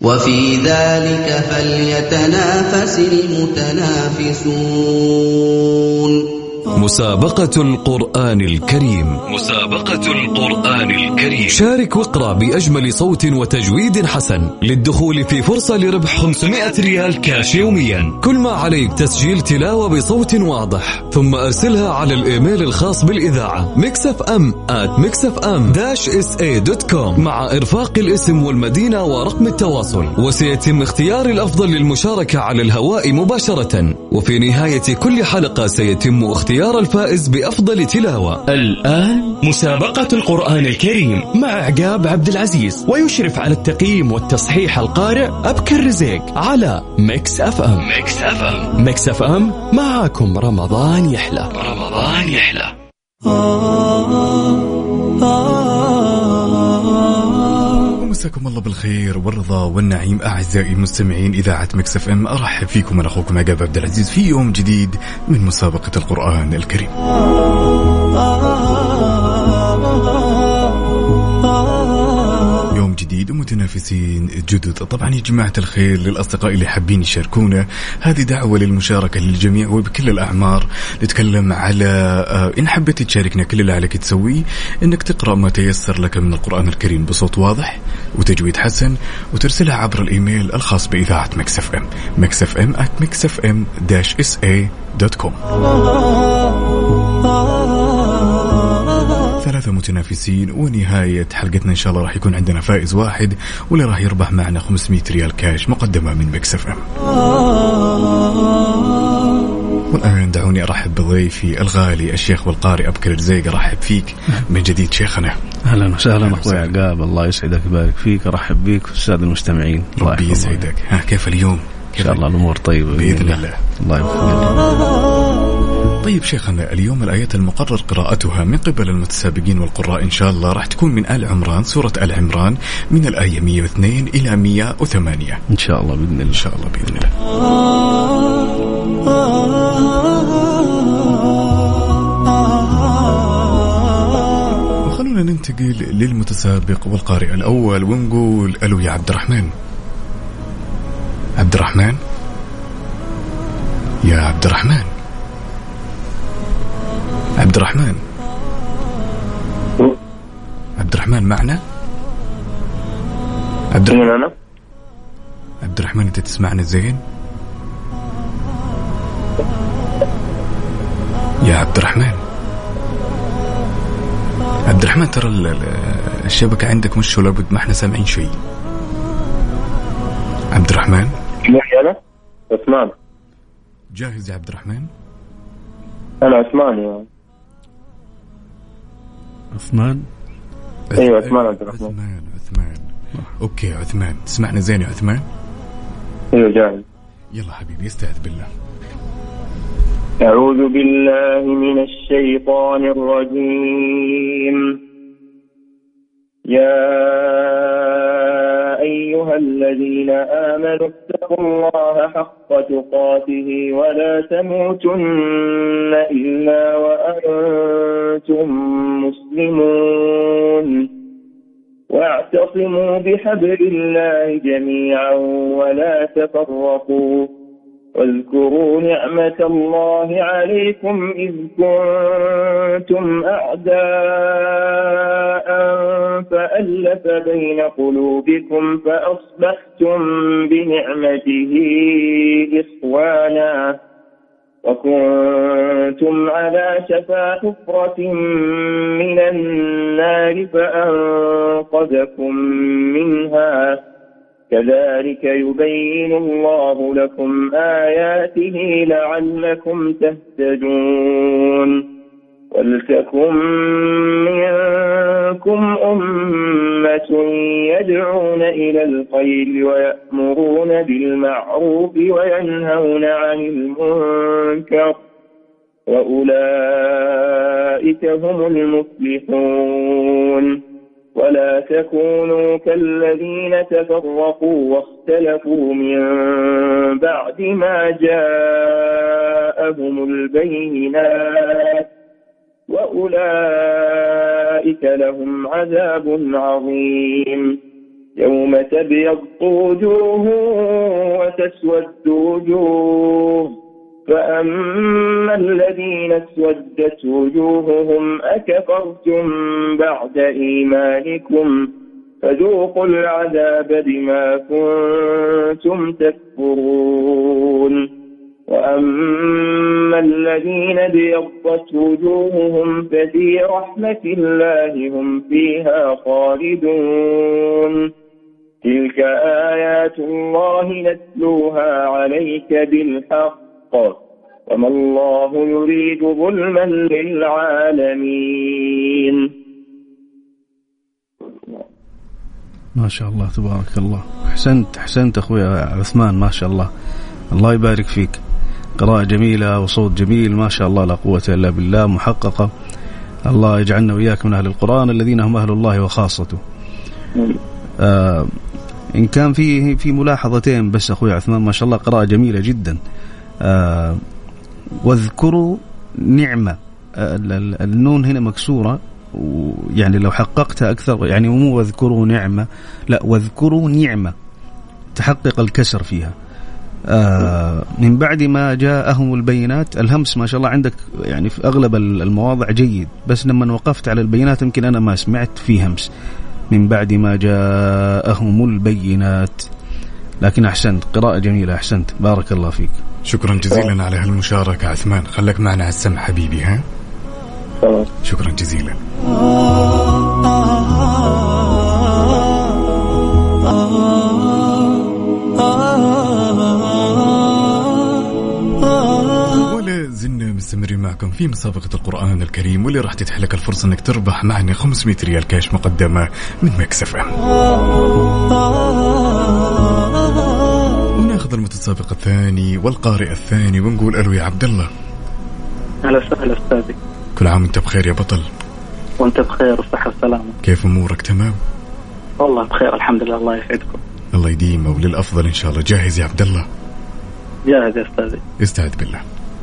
وفي ذلك فليتنافس المتنافسون. مسابقة القرآن الكريم. مسابقة القرآن الكريم. شارك واقرأ بأجمل صوت وتجويد حسن للدخول في فرصة لربح 500 ريال كاش يوميا. كل ما عليك تسجيل تلاوة بصوت واضح، ثم أرسلها على الإيميل الخاص بالإذاعة mixfm@mixfm-sa.com مع إرفاق الاسم والمدينة ورقم التواصل، وسيتم اختيار الأفضل للمشاركة على الهواء مباشرة. وفي نهاية كل حلقة سيتم اختيار الفائز بأفضل تلاوة. الآن مسابقة القرآن الكريم مع عقاب عبد العزيز، ويشرف على التقييم والتصحيح القارئ أبكر رزيق على ميكس اف ام. ميكس اف ام معاكم رمضان يحلى. مساكم الله بالخير والرضا والنعيم أعزائي مستمعين إذاعة ميكس اف ام. أرحب فيكم أنا أخوكم عقاب عبد العزيز في يوم جديد من مسابقة القرآن الكريم. يوم جديد ومتنافسين جدد. طبعا يا جماعة الخير، للأصدقاء اللي حابين يشاركونا، هذه دعوة للمشاركة للجميع وبكل الأعمار. نتكلم على إن حبيت تشاركنا، كل اللي عليك تسويه إنك تقرأ ما تيسر لك من القرآن الكريم بصوت واضح وتجويد حسن، وترسلها عبر الإيميل الخاص بإذاعة ميكس اف ام mixfm@mixfm-sa.com. 3 متنافسين، ونهاية حلقتنا إن شاء الله راح يكون عندنا فائز واحد، واللي راح يربح معنا 500 ريال كاش مقدمة من ميكس اف ام. والآن دعوني أرحب بضيفي الغالي الشيخ والقارئ أبكر رزيق. أرحب فيك من جديد شيخنا. أهلا وسهلا أخوي عقاب، الله يسعدك ويبارك فيك. أرحب بيك والسادة المستمعين. ربي يسعدك. كيف اليوم؟ إن شاء الله الأمور طيبة بإذن الله. الله يوفقك. طيب شيخنا، اليوم الآيات المقرر قراءتها من قبل المتسابقين والقراء إن شاء الله راح تكون من آل عمران، سورة آل عمران، من الآية 102 إلى 108 إن شاء الله بإذن الله. إن شاء الله بإذن الله. وخلونا ننتقل للمتسابق والقارئ الأول ونقول ألو يا عبد الرحمن. عبد الرحمن، يا عبد الرحمن، عبد الرحمن، عبد الرحمن معنا؟ عبد الرحمن أنت تسمعنا زين؟ يا عبد الرحمن، عبد الرحمن ترى الشبكة عندك مش لابد، ما احنا سامعين شيء. عبد الرحمن، أنا عثمان. جاهز يا عبد الرحمن؟ أنا عثمان يا عثمان. أيوة عثمان عبد الرحمن. عثمان. أوكي عثمان، تسمعنا زين يا عثمان؟ أيوة جاهز. يلا حبيبي استعذ بالله. أعوذ بالله من الشيطان الرجيم. يا أيها الذين آمنوا اتقوا الله حق تقاته ولا تموتن إلا وأنتم مسلمون، واعتصموا بحبل الله جميعا ولا تفرقوا، واذكروا نعمة الله عليكم إذ كنتم أعداء فألف بين قلوبكم فأصبحتم بنعمته إخوانا، وكنتم على شفا حفرة من النار فأنقذكم منها، كذلك يبين الله لكم آياته لعلكم تهتدون. ولتكن منكم أمة يدعون إلى الخير ويأمرون بالمعروف وينهون عن المنكر، وأولئك هم المفلحون. ولا تكونوا كالذين تفرقوا واختلفوا من بعد ما جاءهم البينات، وأولئك لهم عذاب عظيم. يوم تبيض وجوه وتسود وجوه فأما الذين اسودت وجوههم أكفرتم بعد إيمانكم فذوقوا العذاب بما كنتم تكفرون وأما الذين ابيضت وجوههم ففي رحمة الله هم فيها خالدون تلك آيات الله نتلوها عليك بالحق وما الله يريد ظلما للعالمين. ما شاء الله تبارك الله. أحسنت أخوي عثمان، ما شاء الله، الله يبارك فيك. قراءة جميلة وصوت جميل ما شاء الله، لا قوة إلا بالله، محققة. الله يجعلنا وإياك من أهل القرآن الذين هم أهل الله وخاصته. إن كان في ملاحظتين بس أخوي عثمان، ما شاء الله قراءة جميلة جدا. واذكروا نعمة، النون هنا مكسورة، يعني لو حققتها أكثر، يعني مو واذكروا نعمة، لا واذكروا نعمة، تحقق الكسر فيها. من بعد ما جاءهم البينات، الهمس ما شاء الله عندك يعني في أغلب المواضع جيد، بس لما وقفت على البينات يمكن أنا ما سمعت فيه همس. من بعد ما جاءهم البينات، لكن أحسنت، قراءة جميلة، أحسنت، بارك الله فيك. شكرا جزيلا على هالمشاركة عثمان، خلك معنا على السمع حبيبي. ها شكرا جزيلا. ولا زلنا مستمرين معكم في مسابقة القرآن الكريم، واللي راح تتيح لك الفرصة انك تربح معنا 500 ريال كاش مقدمة من ميكس اف ام. وناخذ المتسابق الثاني والقارئ الثاني ونقول الو يا عبد الله. اهلا وسهلا استاذي. كل عام وانت بخير يا بطل. وانت بخير والصحة والسلامة. كيف امورك؟ تمام والله بخير الحمد لله، الله يسعدكم. الله يديمه وللافضل ان شاء الله. جاهز يا عبد الله؟ جاهز يا استاذي. استعد بالله.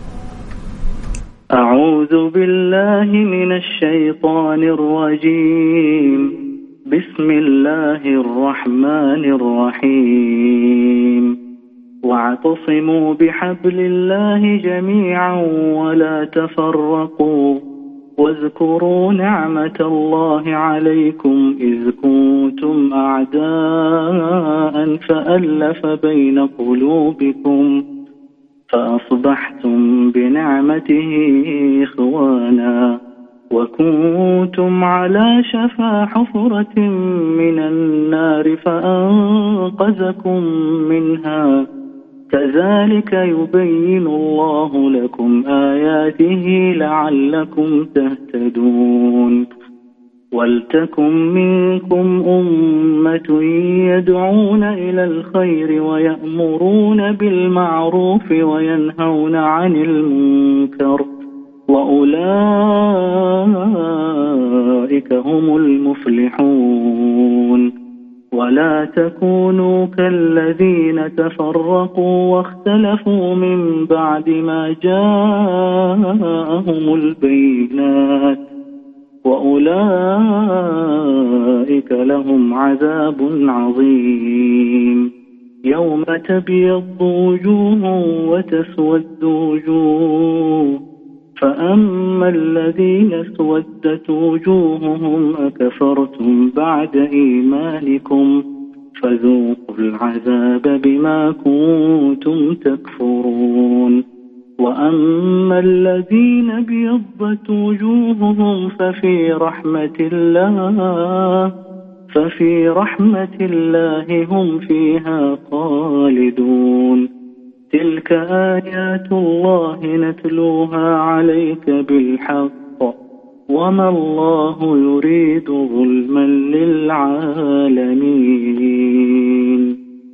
أعوذ بالله من الشيطان الرجيم. بسم الله الرحمن الرحيم. واعتصموا بحبل الله جميعا ولا تفرقوا واذكروا نعمة الله عليكم إذ كنتم أعداء فألف بين قلوبكم فأصبحتم بنعمته إخوانا وكنتم على شفا حفرة من النار فأنقذكم منها كذلك يبين الله لكم آياته لعلكم تهتدون ولتكن منكم أمة يدعون إلى الخير ويأمرون بالمعروف وينهون عن المنكر وأولئك هم المفلحون ولا تكونوا كالذين تفرقوا واختلفوا من بعد ما جاءهم البينات وأولئك لهم عذاب عظيم يوم تبيض وجوه وتسود وجوه فأما الذين اسودت وجوههم أكفرتم بعد إيمانكم فذوقوا العذاب بما كنتم تكفرون وأما الذين ابيضت وجوههم ففي رحمة الله هم فيها خالدون تلك آيات الله نتلوها عليك بالحق وما الله يريد ظلما للعالمين.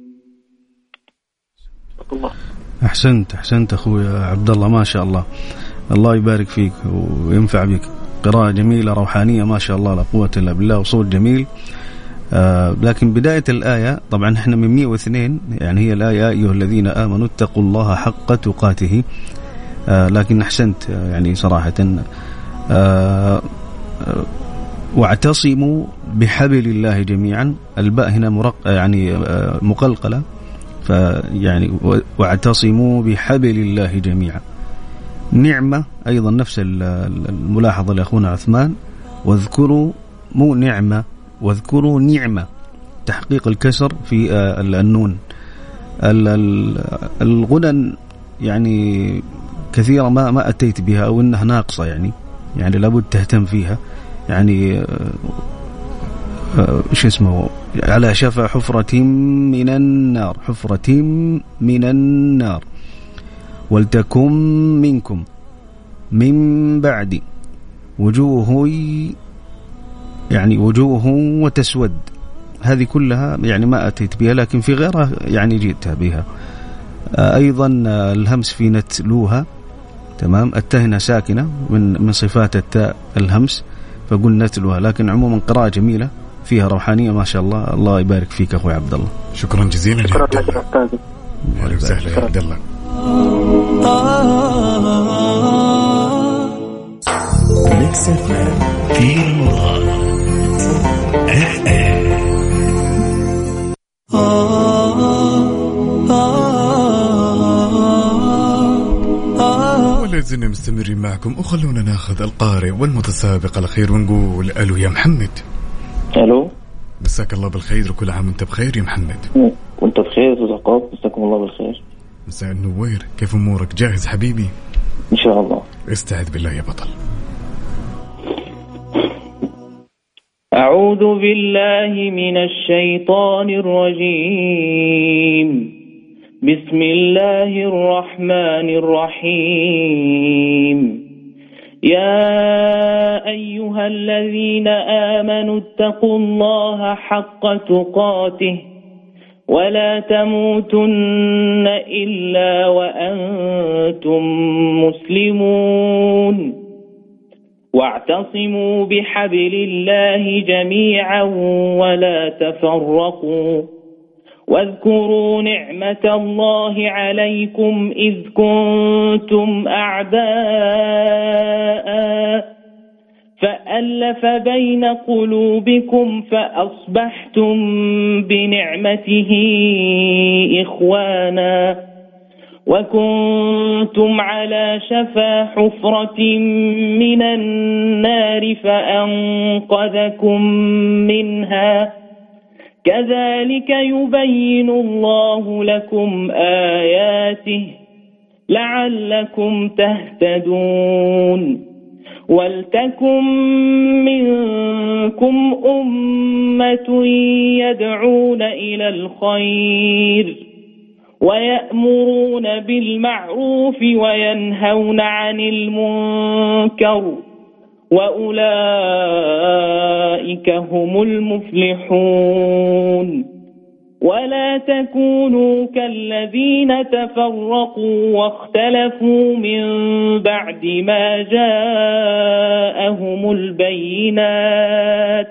أحسنت أخوي عبد الله، ما شاء الله، الله يبارك فيك وينفع بك. قراءة جميلة روحانية ما شاء الله، لا قوة إلا بالله، وصوت جميل. لكن بداية الآية طبعا احنا من 102، يعني هي الآية أيها الذين آمنوا اتقوا الله حق تقاته. لكن أحسنت يعني صراحة. واعتصموا بحبل الله جميعا، الباء هنا يعني مقلقلة، فيعني واعتصموا بحبل الله جميعا. نعمة أيضا نفس الملاحظة لأخونا عثمان، واذكروا مو نعمة، واذكروا نعمة، تحقيق الكسر في النون. الغنن يعني كثيرا ما أتيت بها أو إنها ناقصة، يعني لابد تهتم فيها. يعني إيش اسمه، على شفا حفرة من النار، حفرة من النار، ولتكن منكم من بعد وجوه، يعني وجوه وتسود. هذه كلها يعني ما أتيت بها، لكن في غيرها يعني جئتها بها. أيضا الهمس في نتلوها، تمام. التاء ساكنة من صفات التاء الهمس، فقل نتلوها، لكن عموما قراءة جميلة فيها روحانية ما شاء الله. الله يبارك فيك أخوي عبد الله. شكرا جزيلا. شكرا لك أستاذ. أهلا وسهلا يا عبد الله. ولازلنا مستمرين معكم، وخلونا ناخذ القارئ والمتسابق الأخير ونقول ألو يا محمد. ألو، مساك الله بالخير وكل عام وانت بخير يا محمد. وانت بخير يا عقاب، مساكم الله بالخير. مساء النوير، كيف أمورك؟ جاهز حبيبي؟ إن شاء الله. استعذ بالله يا بطل. أعوذ بالله من الشيطان الرجيم. بسم الله الرحمن الرحيم. يا أيها الذين آمنوا اتقوا الله حق تقاته ولا تموتن إلا وأنتم مسلمون، واعتصموا بحبل الله جميعا ولا تفرقوا، واذكروا نعمة الله عليكم إذ كنتم أعداء فألف بين قلوبكم فأصبحتم بنعمته إخوانا، وكنتم على شفا حفرة من النار فأنقذكم منها، كذلك يبين الله لكم آياته لعلكم تهتدون. ولتكن منكم أمة يدعون إلى الخير ويأمرون بالمعروف وينهون عن المنكر، وأولئك هم المفلحون. ولا تكونوا كالذين تفرقوا واختلفوا من بعد ما جاءهم البينات،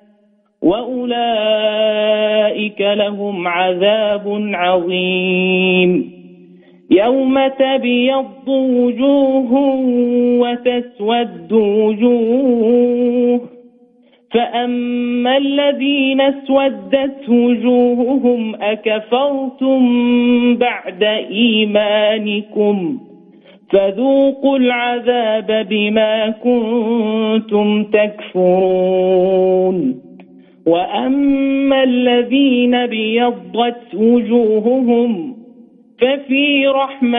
وأولئك لهم عذاب عظيم. يوم تبيض وجوه وتسود وجوه، فأما الذين اسودت وجوههم أكفرتم بعد إيمانكم فذوقوا العذاب بما كنتم تكفرون. وأما الذين بيضت وجوههم ففي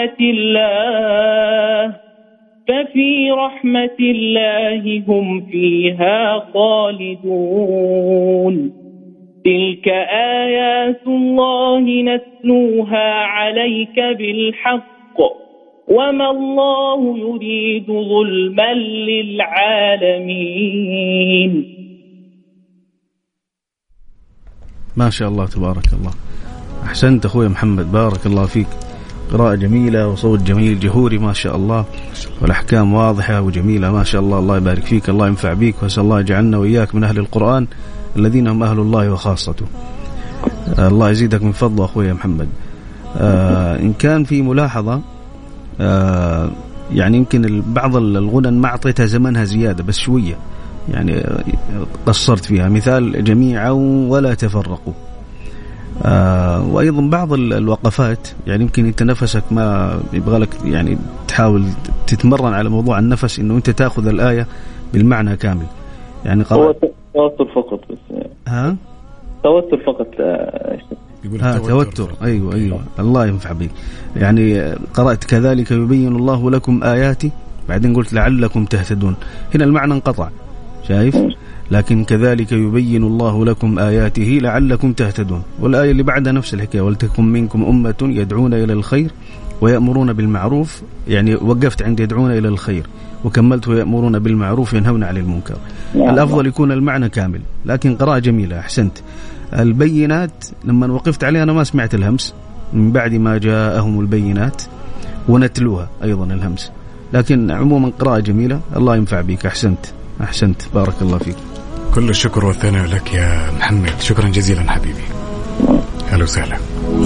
رحمة الله هم فيها خالدون. تلك آيات الله نتلوها عليك بالحق وما الله يريد ظلما للعالمين. ما شاء الله تبارك الله، أحسنت أخوي محمد، بارك الله فيك. قراءة جميلة وصوت جميل جهوري ما شاء الله، والأحكام واضحة وجميلة ما شاء الله. الله يبارك فيك، الله ينفع بيك، وأسأل الله يجعلنا وإياك من أهل القرآن الذين هم أهل الله وخاصته. الله يزيدك من فضله أخوي محمد. إن كان في ملاحظة يعني يمكن بعض الغنى ما أعطيتها زمنها زيادة بس شوية، يعني قصرت فيها. مثال جميعا ولا تفرقوا. وأيضا بعض الوقفات يعني يمكن أنت نفسك ما يبغى لك يعني تحاول تتمرن على موضوع النفس، إنه أنت تأخذ الآية بالمعنى كامل. يعني هو توتر فقط بس. توتر فقط. توتر. أيوة الله ينفع بك. يعني قرأت كذلك يبين الله لكم آياتي، بعدين قلت لعلكم تهتدون، هنا المعنى انقطع، شايف؟ لكن كذلك يبين الله لكم آياته لعلكم تهتدون. والآية اللي بعدها نفس الحكاية، ولتكن منكم أمة يدعون إلى الخير ويأمرون بالمعروف. يعني وقفت عند يدعون إلى الخير وكملت ويأمرون بالمعروف ينهون عن المنكر. الأفضل يكون المعنى كامل، لكن قراءة جميلة، أحسنت. البينات لما وقفت عليها أنا ما سمعت الهمس، من بعد ما جاءهم البينات ونتلوها أيضا الهمس، لكن عموما قراءة جميلة. الله ينفع بك، أحسنت بارك الله فيك. كل الشكر والثناء لك يا محمد، شكرا جزيلا حبيبي. أهلا وسهلا.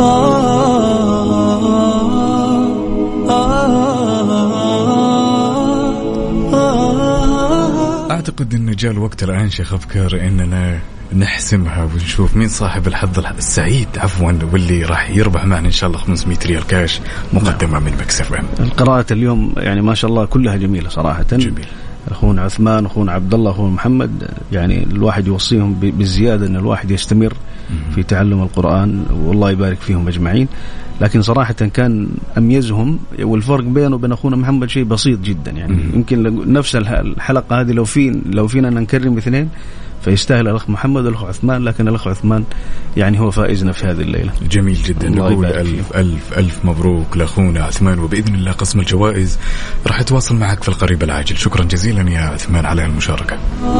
أعتقد أن جاء الوقت الآن شيخ أفكار إننا نحسمها ونشوف مين صاحب الحظ السعيد واللي راح يربح معنا إن شاء الله 500 ريال كاش مقدمة من مكسف. القراءة اليوم يعني ما شاء الله كلها جميلة صراحة. جميل. أخونا عثمان، أخونا عبد الله، أخونا محمد، يعني الواحد يوصيهم بالزيادة أن الواحد يستمر في تعلم القرآن، والله يبارك فيهم أجمعين. لكن صراحة كان أميزهم، والفرق بينه وبين أخونا محمد شيء بسيط جدا. يعني يمكن نفس الحلقة هذه لو فينا نكرم اثنين فيستاهل الأخ محمد والأخ عثمان، لكن الأخ عثمان يعني هو فائزنا في هذه الليلة. جميل جدا. نقول ألف مبروك لأخونا عثمان، وبإذن الله قسم الجوائز راح يتواصل معك في القريب العاجل. شكرا جزيلا يا عثمان على المشاركة.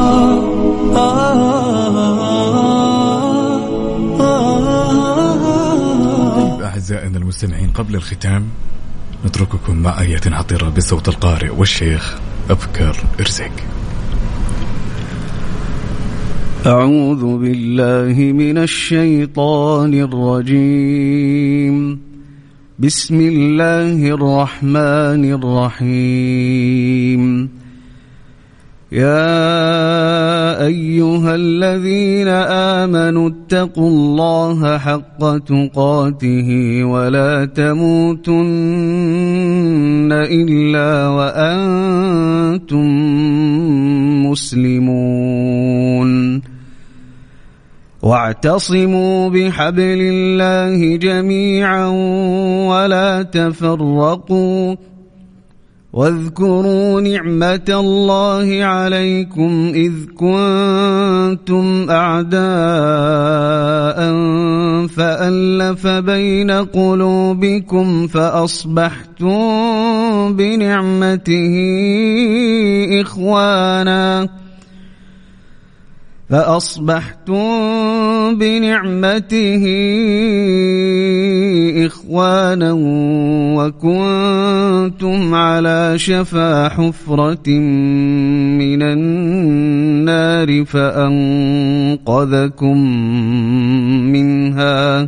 أعزائنا المستمعين، قبل الختام نترككم مع آية عطرة بصوت القارئ والشيخ أبكر إرزاق. أعوذ بالله من الشيطان الرجيم. بسم الله الرحمن الرحيم. يا أيها الذين آمنوا اتقوا الله حق تقاته ولا تموتن إلا وأنتم مسلمون. واعتصموا بحبل الله جميعا ولا تفرقوا، واذكروا نعمة الله عليكم إذ كنتم أعداء فألف بين قلوبكم فأصبحتم بنعمته إخوانا وكنتم على شفا حفرة من النار فأنقذكم منها.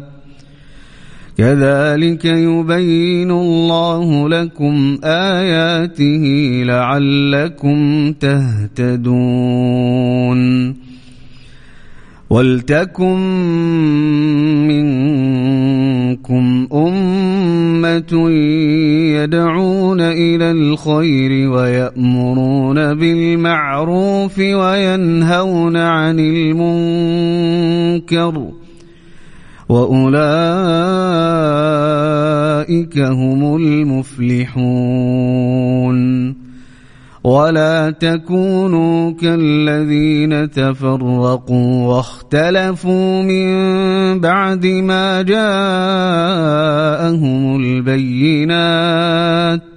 كذلك يبين الله لكم آياته لعلكم تهتدون. ولتكن منكم أمة يدعون إلى الخير ويأمرون بالمعروف وينهون عن المنكر، وأولئك هم المفلحون. ولا تكونوا كالذين تفرقوا واختلفوا من بعد ما جاءهم البينات،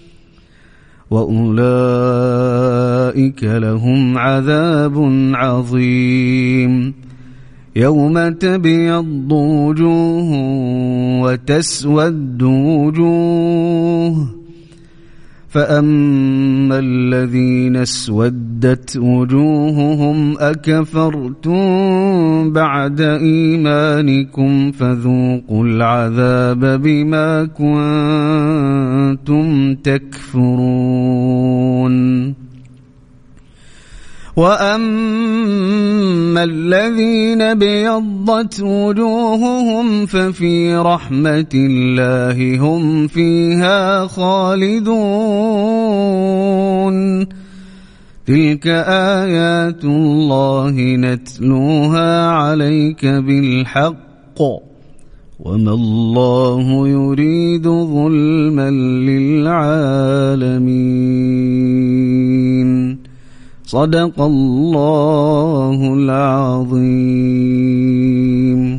وأولئك لهم عذاب عظيم. يوم تبيض وجوه وتسود وجوه، فأما الذين اسودت وجوههم أكفرتم بعد إيمانكم فذوقوا العذاب بما كنتم تكفرون. وأما الذين بيضت وجوههم ففي رحمة الله هم فيها خالدون تلك آيات الله نتلوها عليك بالحق وما الله يريد ظلما للعالمين صدق الله العظيم.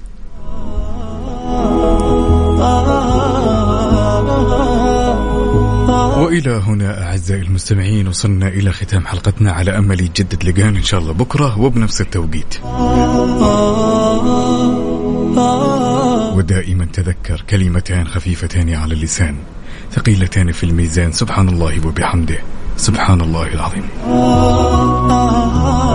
وإلى هنا أعزائي المستمعين وصلنا إلى ختام حلقتنا، على أمل يتجدد لقانا إن شاء الله بكرة وبنفس التوقيت. ودائما تذكر كلمتان خفيفتان على اللسان ثقيلتان في الميزان، سبحان الله وبحمده، سبحان الله العظيم.